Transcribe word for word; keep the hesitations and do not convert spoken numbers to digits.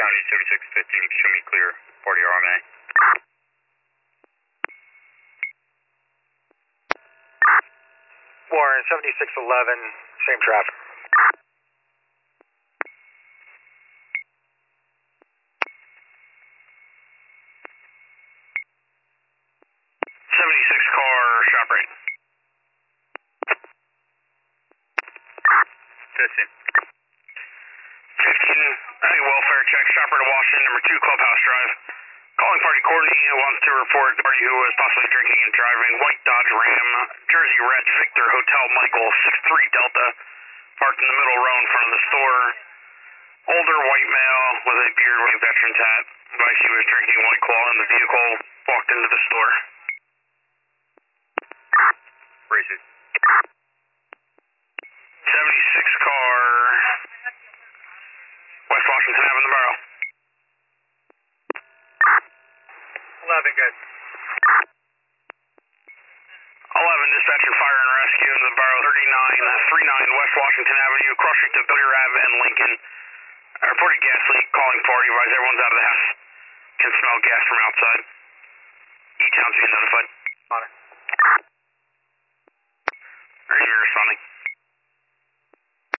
County seventy-six fifteen, show me clear, party R M A. Warren, seventy-six eleven, same traffic. seventy-six car, shop right. fifteen. fifteen, any welfare check, shop right to Washington, number two, Clubhouse Drive. Calling party Courtney, who wants to report party who was possibly drinking and driving. White Dodge Ram, Jersey Reds, Victor Hotel Michael, six three Delta, parked in the middle row in front of the store. Older white male with a beard wearing a veteran's hat. Advice he was drinking White Claw in the vehicle, walked into the store. Race it. seventy-six car, West Washington Avenue, the barrel. eleven, good. eleven, dispatching fire and rescue in the barrel, thirty-nine thirty-nine West Washington Avenue, cross street to Billier Ave and Lincoln. I reported gas leak, calling party, advise everyone's out of the house. Can smell gas from outside. E-Town's being notified. On it.